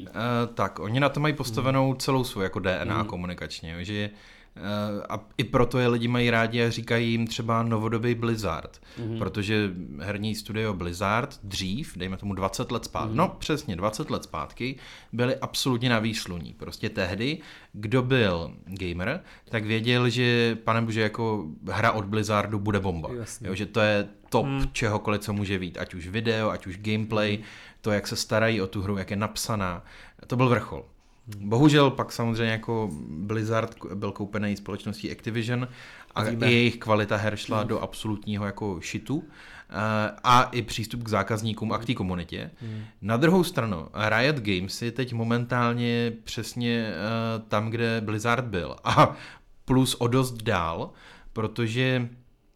tak oni na to mají postavenou celou svou jako DNA komunikačně, že a i proto je lidi mají rádi a říkají jim třeba novodobý Blizzard, protože herní studio Blizzard dřív, dejme tomu 20 let zpátky, no přesně 20 let zpátky, byli absolutně na výsluní. Prostě tehdy, kdo byl gamer, tak věděl, že panebože jako hra od Blizzardu bude bomba. Jo, že to je top čehokoliv, co může být, ať už video, ať už gameplay, to, jak se starají o tu hru, jak je napsaná, to byl vrchol. Bohužel pak samozřejmě jako Blizzard byl koupený společností Activision a i jejich kvalita her šla do absolutního jako shitu a i přístup k zákazníkům a k té komunitě. Na druhou stranu Riot Games je teď momentálně přesně tam, kde Blizzard byl a plus o dost dál, protože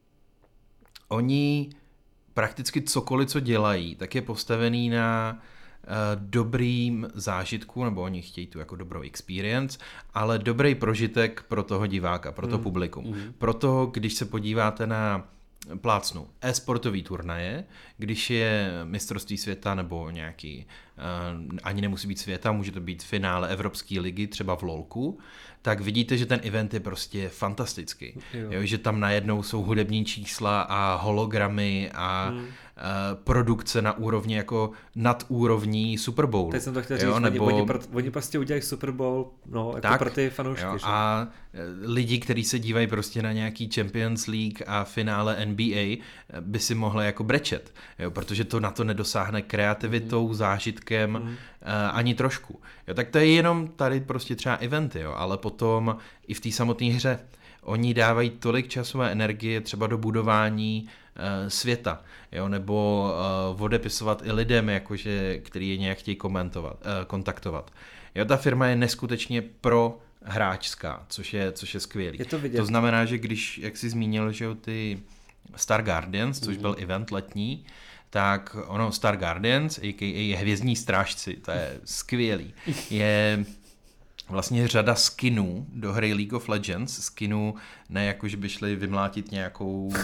oni prakticky cokoliv, co dělají, tak je postavený na dobrým zážitku, nebo oni chtějí tu jako dobrou experience, ale dobrý prožitek pro toho diváka, pro to publikum. Proto, když se podíváte na plácnu e-sportový turnaje, když je mistrovství světa nebo nějaký, ani nemusí být světa, může to být finále Evropské ligy, třeba v LOLku, tak vidíte, že ten event je prostě fantastický. Jo, že tam najednou jsou hudební čísla a hologramy a produkce na úrovni jako nad úrovní Super Bowlu. Teď jsem to chtěl říct, nebo... oni prostě udělají Super Bowl jako tak, pro ty fanoušky. Jo, a lidi, kteří se dívají prostě na nějaký Champions League a finále NBA, by si mohli jako brečet, jo, protože to na to nedosáhne kreativitou, zážitkem ani trošku. Jo, tak to je jenom tady prostě třeba eventy, jo, ale potom i v té samotné hře. Oni dávají tolik času a energie třeba do budování světa, jo, nebo odepisovat i lidem, jakože, který je nějak chtějí kontaktovat. Jo, ta firma je neskutečně pro hráčská, což je skvělý. Je to vidět. To znamená, že když, jak jsi zmínil, že ty Star Guardians, což byl event letní, tak ono Star Guardians, a.k.a. Hvězdní strážci, to je skvělý. Je vlastně řada skinů do hry League of Legends, skinů ne jako, že by šli vymlátit nějakou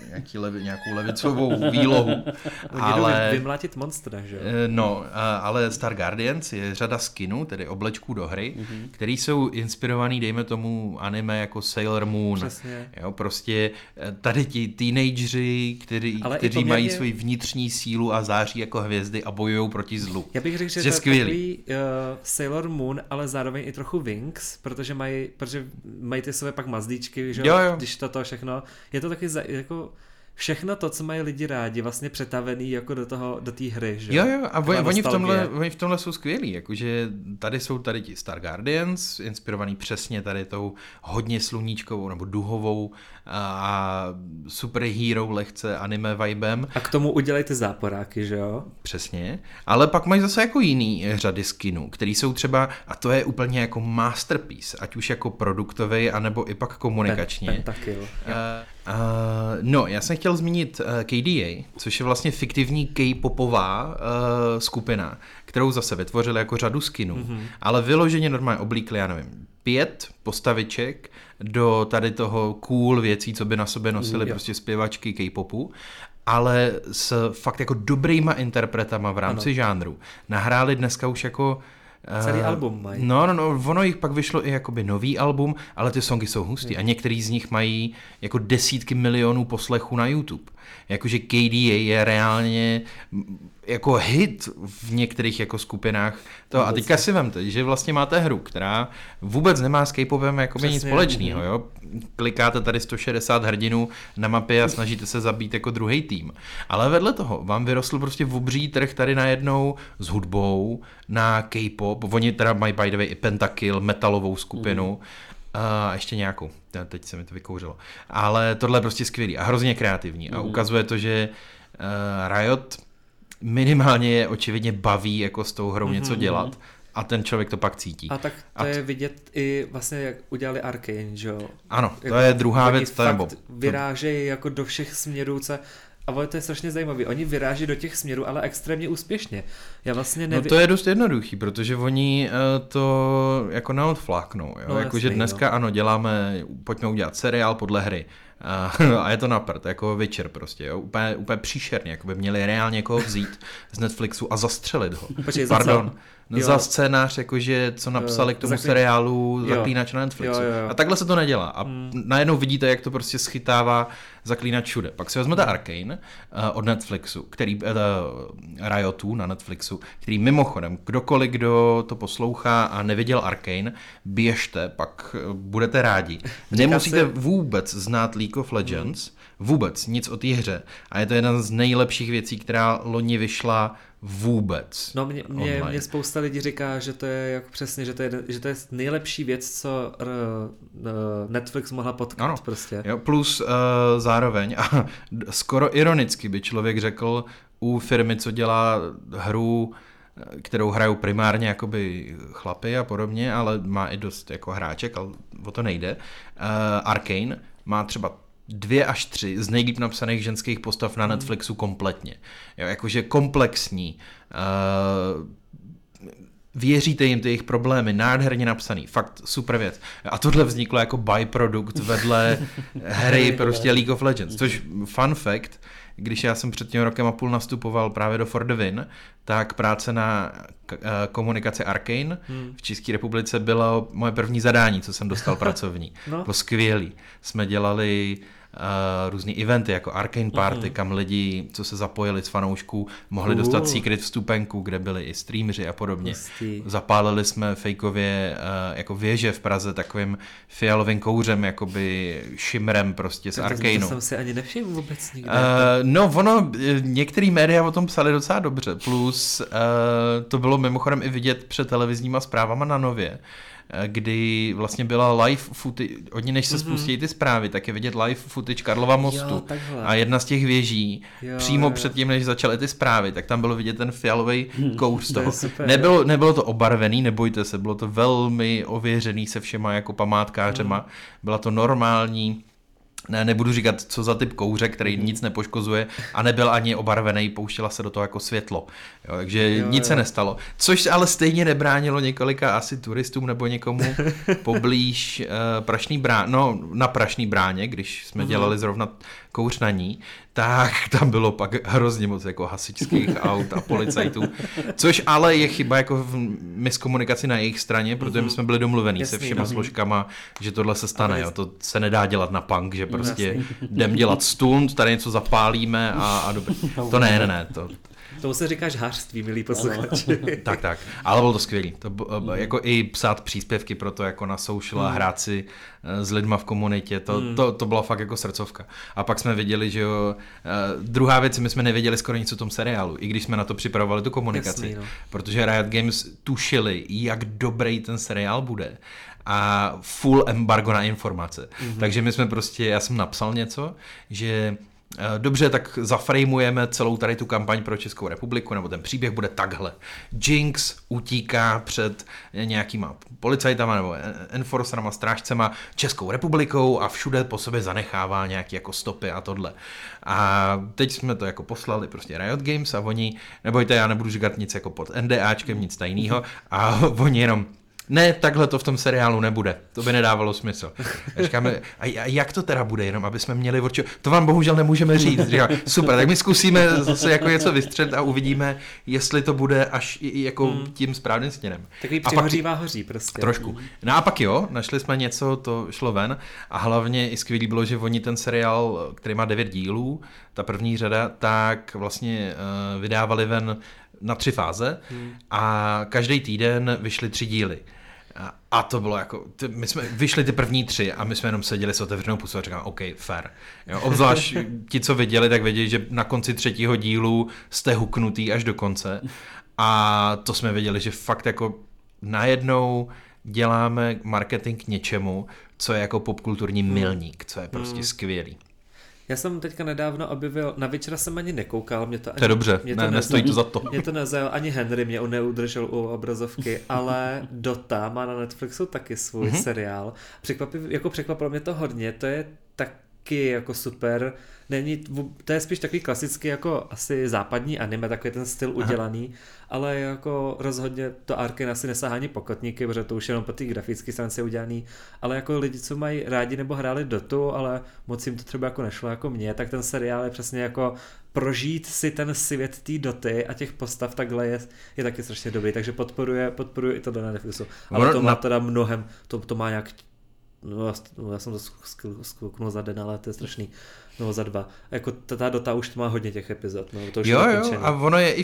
levicovou výlohu, ale vymlátit monstra, že jo? No, ale Star Guardians je řada skinů, tedy oblečků do hry, který jsou inspirovaný, dejme tomu, anime jako Sailor Moon. Přesně. Jo, prostě tady ti teenageři, kteří mají svoji vnitřní sílu a září jako hvězdy a bojují proti zlu. Já bych řekl, že to je takový Sailor Moon, ale zároveň i trochu Wings, protože mají ty své pak mazdíčky, že jo? Když toto všechno, je to taky jako všechno to, co mají lidi rádi, vlastně přetavený jako do té hry, že? Jo, a oni v tomhle jsou skvělí, jakože tady jsou ti Star Guardians, inspirovaný přesně tady tou hodně sluníčkovou nebo duhovou a superhero lehce anime vibem. A k tomu udělají ty záporáky, že jo? Přesně, ale pak mají zase jako jiný řady skinů, který jsou třeba, a to je úplně jako masterpiece, ať už jako produktový, anebo i pak komunikačně. Pentakill. No, já jsem chtěl zmínit KDA, což je vlastně fiktivní K-popová skupina, kterou zase vytvořili jako řadu skinů, ale vyloženě normálně oblíkli, já nevím, 5 postaviček do tady toho cool věcí, co by na sobě nosili prostě zpěvačky K-popu, ale s fakt jako dobrýma interpretama v rámci žánru. Nahráli dneska už jako celý album mají. No, ono jich pak vyšlo i jakoby nový album, ale ty songy jsou hustý a některý z nich mají jako desítky milionů poslechů na YouTube. Jakože KDA je reálně jako hit v některých jako skupinách. A teďka si vemte, že vlastně máte hru, která vůbec nemá s K-popem jakoby nic společného. Jo? Klikáte tady 160 hrdinů na mapě a snažíte se zabít jako druhý tým. Ale vedle toho vám vyrostl prostě obří trh tady najednou s hudbou na K-pop. Oni teda mají by the way i Pentakill, metalovou skupinu. A ještě nějakou, teď se mi to vykouřilo. Ale tohle je prostě skvělý a hrozně kreativní. A ukazuje to, že Riot minimálně je očividně baví jako s tou hrou něco dělat. A ten člověk to pak cítí. A tak to je vidět i vlastně, jak udělali Arcane, že jo? Ano, to je druhá věc. Vyrážejí jako do všech směrů, a to je strašně zajímavé. Oni vyráží do těch směrů, ale extrémně úspěšně. Já vlastně No to je dost jednoduchý, protože oni to jako neodfláknou. Jo? No, jakože dneska ano, pojďme udělat seriál podle hry. A je to na prd, jako Witcher prostě, jo? Úplně příšerně, jako by měli reálně někoho vzít z Netflixu a zastřelit ho. Pardon. Za scénář, jakože co napsali k tomu seriálu Zaklínač na Netflixu. Jo. A takhle se to nedělá. A najednou vidíte, jak to prostě schytává Zaklínač všude. Pak si vezmete Arcane od Netflixu, Riotu na Netflixu, který mimochodem, kdo to poslouchá a neviděl Arcane, běžte, pak budete rádi. Nemusíte vůbec znát League of Legends, vůbec nic o té hře. A je to jedna z nejlepších věcí, která loni vyšla vůbec. No mě spousta lidí říká, že to je jako přesně, že to je nejlepší věc, co Netflix mohla potkat prostě. Jo, plus zároveň a skoro ironicky by člověk řekl u firmy, co dělá hru, kterou hrajou primárně jakoby chlapy a podobně, ale má i dost jako hráček, ale o to nejde. Arcane má třeba 2 až 3 z nejlíp napsaných ženských postav na Netflixu kompletně. Jo, jakože komplexní. Věříte jim ty jejich problémy, nádherně napsaný, fakt super věc. A tohle vzniklo jako byprodukt vedle hry prostě League of Legends, což fun fact, když já jsem před tím rokem a půl nastupoval právě do For the Win, tak práce na komunikaci Arcane v České republice bylo moje první zadání, co jsem dostal pracovní. Bylo skvělý. Jsme dělali různý eventy jako Arcane Party, kam lidi, co se zapojili z fanoušků, mohli dostat secret vstupenku, kde byli i streameři a podobně. Zapálili jsme fejkově jako věže v Praze takovým fialovým kouřem, jakoby šimrem prostě z Arcaneu. To jsem si ani nevšiml vůbec nikdy. Některý média o tom psali docela dobře, plus to bylo mimochodem i vidět před televizníma zprávama na Nově, kdy vlastně byla live footage, než se spustí ty zprávy, tak je vidět live footage Karlova mostu a jedna z těch věží, přímo předtím, než začaly ty zprávy, tak tam bylo vidět ten fialový kouř z toho. Nebylo to obarvený, nebojte se, bylo to velmi ověřený se všema jako památkářema, byla to normální, nebudu říkat, co za typ kouře, který nic nepoškozuje a nebyl ani obarvený, pouštěla se do toho jako světlo. Jo, takže nic se nestalo. Což ale stejně nebránilo několika asi turistům nebo někomu poblíž na Prašný bráně, když jsme dělali zrovna kouř na ní, tak tam bylo pak hrozně moc jako hasičských aut a policajtů, což ale je chyba jako v miskomunikaci na jejich straně, protože my jsme byli domluvení se všema složkama, že tohle se stane, jo. To se nedá dělat na punk, že prostě jdem dělat stunt, tady něco zapálíme a dobrý. To ne, Tomu se říká žhářství, milí posluchači. Tak, ale bylo to skvělý. Jako i psát příspěvky pro to jako na social a hrát si s lidma v komunitě, to byla fakt jako srdcovka. A pak jsme viděli, že jo, druhá věc, my jsme nevěděli skoro nic o tom seriálu, i když jsme na to připravovali tu komunikaci. Jasný, protože Riot Games tušili, jak dobrý ten seriál bude. A full embargo na informace. Takže my jsme já jsem napsal něco, že dobře, tak zafrejmujeme celou tady tu kampaň pro Českou republiku, nebo ten příběh bude takhle. Jinx utíká před nějakýma policajtama nebo enforcerama, strážcema Českou republikou a všude po sobě zanechává nějaký jako stopy a tohle. A teď jsme to jako poslali prostě Riot Games a oni, nebojte, já nebudu říkat nic jako pod NDAčkem, nic tajného, a oni jenom ne, takhle to v tom seriálu nebude. To by nedávalo smysl. A říkáme, a jak to teda bude, jenom aby jsme měli to vám bohužel nemůžeme říct. Říkám, super, tak my zkusíme zase jako něco vystřelit a uvidíme, jestli to bude až jako tím správným směrem. Takový přihořívá hoří prostě. Trošku. No a pak našli jsme něco, to šlo ven a hlavně i skvělý bylo, že oni ten seriál, který má 9 dílů, ta první řada, tak vlastně vydávali ven na 3 fáze a každý týden vyšly 3 díly. A to bylo jako, my jsme vyšli ty první 3 a my jsme jenom seděli s otevřenou pusou a říkali, OK, fair. Jo, obzvlášť ti, co viděli, tak věděli, že na konci 3. dílu jste huknutý až do konce. A to jsme věděli, že fakt jako najednou děláme marketing k něčemu, co je jako popkulturní milník, co je prostě skvělý. Já jsem teďka nedávno objevil, na Witchera jsem ani nekoukal, to je dobře, nestojí to za to. Mě to nezajal, ani Henry mě neudržel u obrazovky, ale Dota má na Netflixu taky svůj seriál. Překvapilo mě to hodně, to je taky jako super, to je spíš takový klasický jako asi západní anime, takový ten styl udělaný, ale jako rozhodně to Arkane asi nesahá ani pokotníky, protože to už jenom po té grafické stránce udělaný, ale jako lidi, co mají rádi nebo hráli Dotu, ale moc jim to třeba jako nešlo jako mě, tak ten seriál je přesně jako prožít si ten svět té Doty a těch postav takhle je taky strašně dobrý, takže podporuji i to na Netflixu, ale to má teda mnohem, to má nějak já jsem to zkouknul za den, ale to je strašný. No za 2. Jako ta Dota už má hodně těch epizod. No, to už jo, a ono je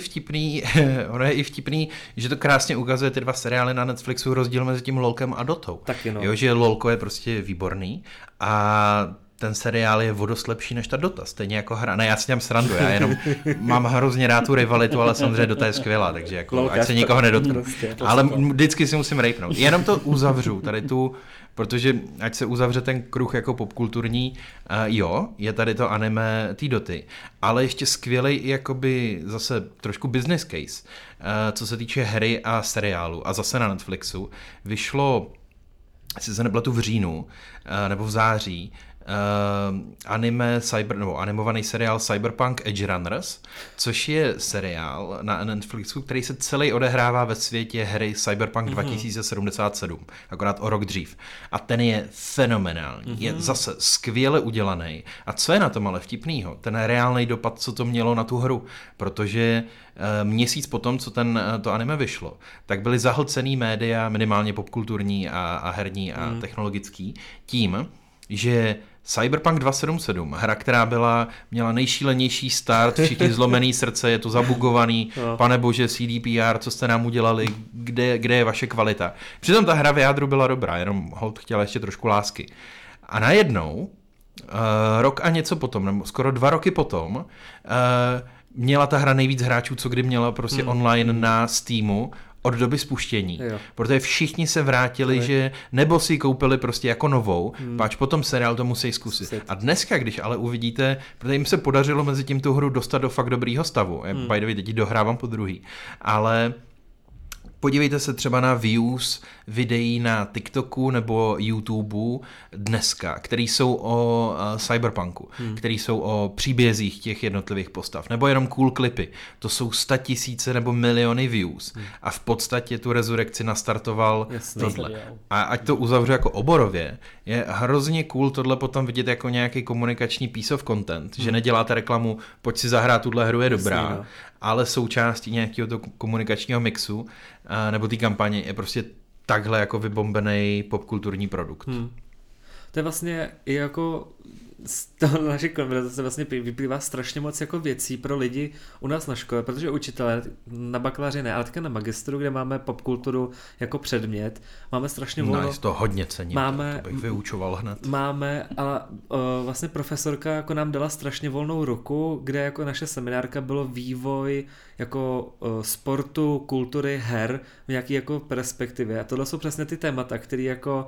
i vtipný, že to krásně ukazuje ty 2 seriály na Netflixu, rozdíl mezi tím LOLkem a Dotou. Taky no. Jo, že LOLko je prostě výborný a ten seriál je dost lepší než ta Dota, stejně jako hra. Ne, já si těm srandu, já jenom mám hrozně rád tu rivalitu, ale samozřejmě Dota je skvělá, takže jako, ať se nikoho nedotknu. Prostě, ale vždycky si musím rejpnout. Jenom to uzavřu, tady tu, protože ať se uzavře ten kruh jako popkulturní, je tady to anime té Doty, ale ještě skvělej i jakoby zase trošku business case, co se týče hry a seriálu. A zase na Netflixu vyšlo, jestli se nepletu v říjnu, nebo v září, animovaný seriál Cyberpunk Edge Runners, což je seriál na Netflixu, který se celý odehrává ve světě hry Cyberpunk 2077, akorát o rok dřív. A ten je fenomenální, je zase skvěle udělaný. A co je na tom ale vtipnýho? Ten reálný dopad, co to mělo na tu hru, protože měsíc potom, co to anime vyšlo, tak byly zahlcený média, minimálně popkulturní a herní a technologický, tím, že Cyberpunk 2077, hra, která měla nejšílenější start, všichni zlomený srdce, je to zabugovaný, pane bože, CDPR, co jste nám udělali, kde je vaše kvalita. Přitom ta hra v jádru byla dobrá, jenom hold chtěla ještě trošku lásky. A najednou, rok a něco potom, nebo skoro 2 roky potom, měla ta hra nejvíc hráčů, co kdy měla prostě online na Steamu od doby spuštění, protože všichni se vrátili, že nebo si koupili prostě jako novou, páč potom seriál to musí zkusit. A dneska, když ale uvidíte, protože jim se podařilo mezi tím tu hru dostat do fakt dobrýho stavu, by the way, teď ji dohrávám po druhý, ale podívejte se třeba na views videí na TikToku nebo YouTubeu dneska, který jsou o cyberpunku, který jsou o příbězích těch jednotlivých postav, nebo jenom cool klipy. To jsou 100 000 nebo miliony views. A v podstatě tu rezurekci nastartoval tohle. A ať to uzavřu jako oborově, je hrozně cool tohle potom vidět jako nějaký komunikační piece of content, že neděláte reklamu, pojď si zahrát tuhle hru, je dobrá, ale součástí nějakého komunikačního mixu nebo té kampaně je prostě takhle jako vybombený popkulturní produkt. To je vlastně i jako z toho naší konverzace vlastně vyplývá strašně moc jako věcí pro lidi u nás na škole, protože učitelé na bakaláři ne, ale také na magistru, kde máme popkulturu jako předmět, máme strašně volno. Nice, to hodně cením, to bych vyučoval hned. Máme, ale vlastně profesorka jako nám dala strašně volnou ruku, kde jako naše seminárka bylo vývoj jako sportu, kultury, her v nějaký jako perspektivě. A tohle jsou přesně ty témata, které jako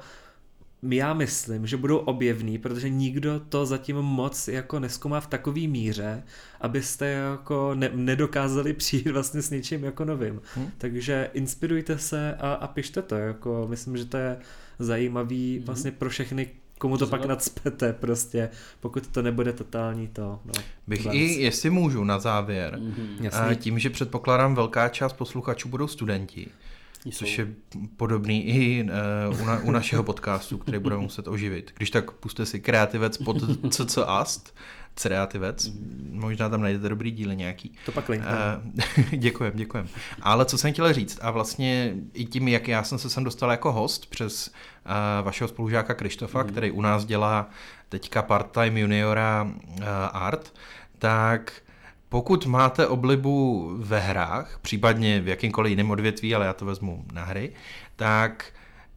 já myslím, že budou objevný, protože nikdo to zatím moc jako nezkoumá v takový míře, abyste jako nedokázali přijít vlastně s něčím jako novým. Takže inspirujte se a pište to. Jako, myslím, že to je zajímavý vlastně pro všechny, komu to pak nacpete prostě, pokud to nebude totální to. No, bych i, jestli můžu na závěr, tím, že předpokládám velká část posluchačů budou studenti, což je podobný i u našeho podcastu, který budeme muset oživit. Když tak puste si Kreativec pod CCAST, Kreativec, možná tam najdete dobrý díly nějaký. To pak linknu. Děkujem. Ale co jsem chtěl říct, a vlastně i tím, jak já jsem se sem dostal jako host přes vašeho spolužáka Krištofa, který u nás dělá teďka part-time juniora art, tak pokud máte oblibu ve hrách, případně v jakýmkoliv jiném odvětví, ale já to vezmu na hry, tak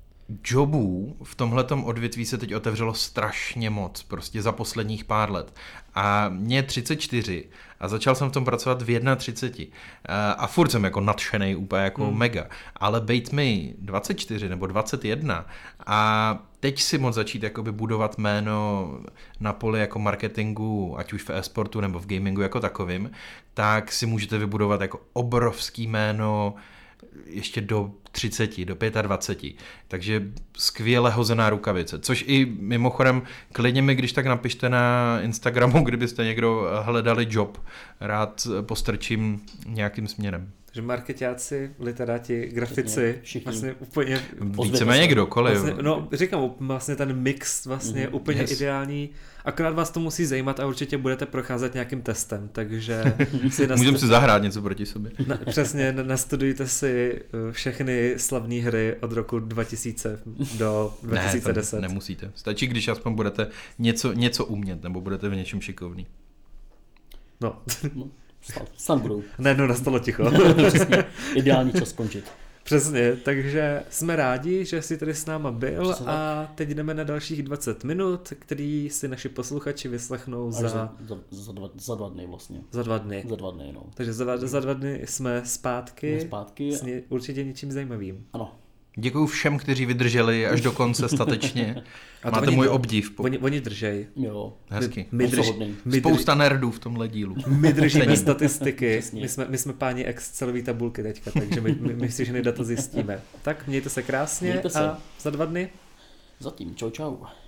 jobů v tomhletom odvětví se teď otevřelo strašně moc, prostě za posledních pár let. A mě je 34 a začal jsem v tom pracovat v 31. A furt jsem jako nadšenej, úplně jako mega. Ale bejt mi 24 nebo 21 a teď si moc začít jakoby budovat jméno na poli jako marketingu, ať už v e-sportu nebo v gamingu jako takovým, tak si můžete vybudovat jako obrovský jméno ještě do 30, do 25. Takže skvěle hozená rukavice. Což i mimochodem, klidně mi když tak napište na Instagramu, kdybyste někdo hledali job. Rád postrčím nějakým směrem. Takže marketáci, literáti, grafici, všichni. Vlastně úplně... Víceméně kdokoliv. Vlastně, no říkám, vlastně ten mix vlastně úplně ideální. Akorát vás to musí zajímat a určitě budete procházet nějakým testem, takže si můžeme si zahrát něco proti sobě. Přesně, nastudujte si všechny slavné hry od roku 2000 do 2010. Ne, to nemusíte. Stačí, když aspoň budete něco umět, nebo budete v něčem šikovný. No. Snad budou. Najednou nastalo ticho. Přesně, ideální čas skončit. Přesně, takže jsme rádi, že jsi tady s náma byl a teď jdeme na dalších 20 minut, který si naši posluchači vyslechnou za 2 dny vlastně. Za 2 dny. Za 2 dny, no. Takže za 2 dny jsme zpátky s určitě něčím zajímavým. Ano. Děkuju všem, kteří vydrželi až do konce statečně. Máte můj obdiv. Oni držej. Jo. Hezky. Spousta nerdů v tomhle dílu. My držíme statistiky. My jsme páni Excelové tabulky teďka, takže my si ženy data zjistíme. Tak mějte se krásně a za 2 dny. Zatím. Čau.